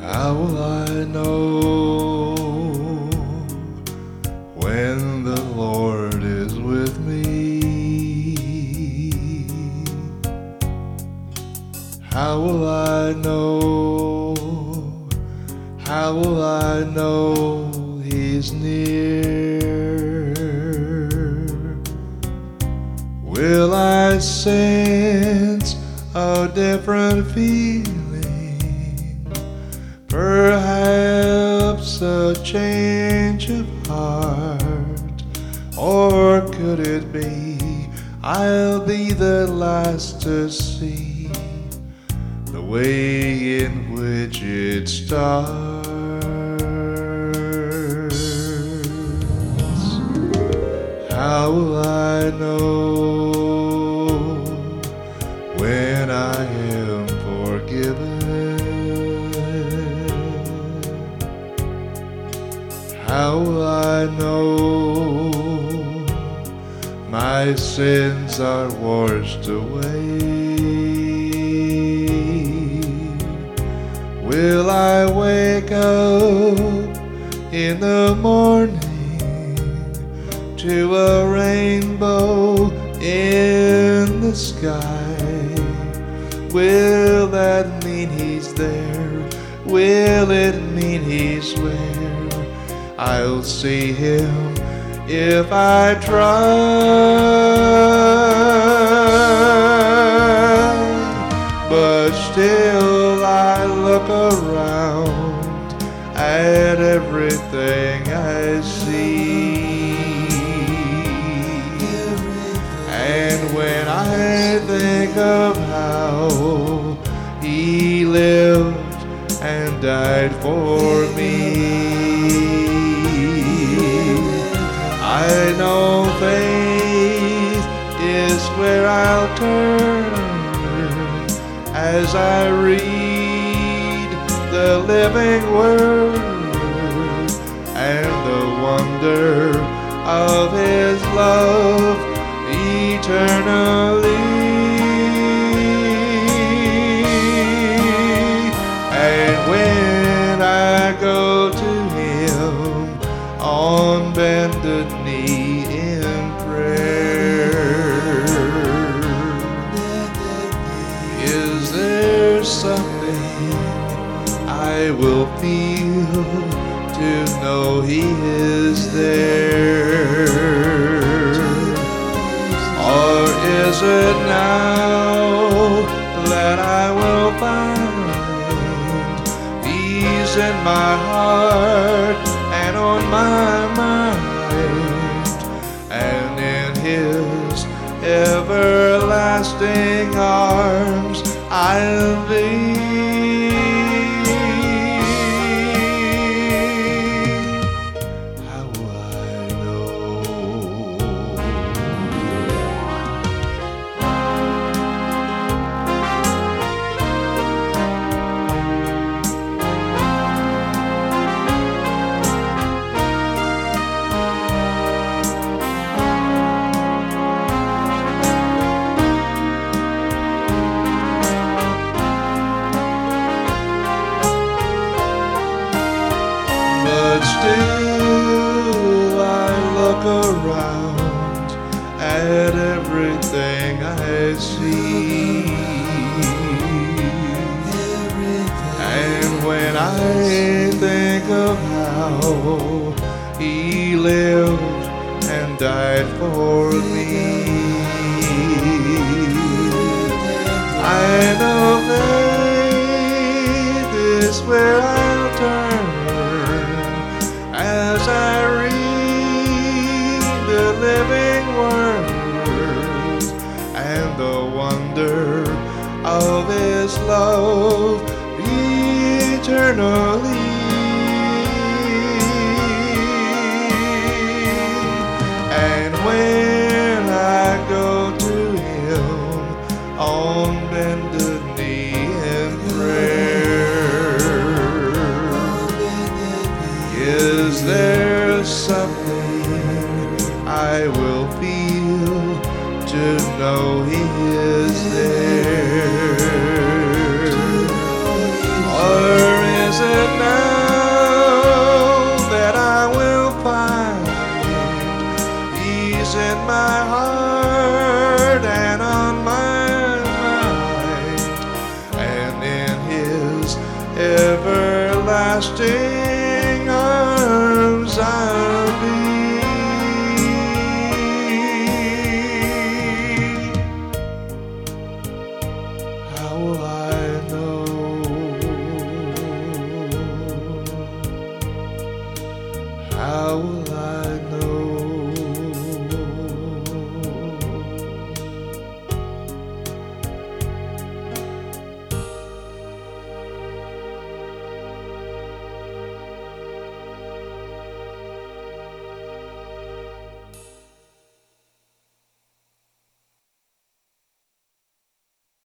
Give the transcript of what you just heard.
How will I know when the Lord is with me? How will I know? How will I know He's near? Will I sense a different feeling? Perhaps a change of heart, or could it be I'll be the last to see the way in which it starts? How will I know when I am forgiven? How will I know my sins are washed away? Will I wake up in the morning to a rainbow in the sky? Will that mean He's there? Will it mean He's where I'll see Him if I try? But still I look around at everything I see, and when I think of how He lived and died for me, I know faith is where I'll turn as I read the living Word and the wonder of His love eternally. And when I go to Him on bended knee in prayer, is there something I will feel to know He is there? Or is it now that I will find peace in my heart and on my mind, and in His everlasting arms I'll be? How will I know? But still I look around at everything I see, and when I think of how He lived and died for me, I know faith is where I'll turn as I read the living Word and the wonder of His love eternally. And when I go to Him on bended knee in prayer, is there something I will feel to know He is there? Or is it I stay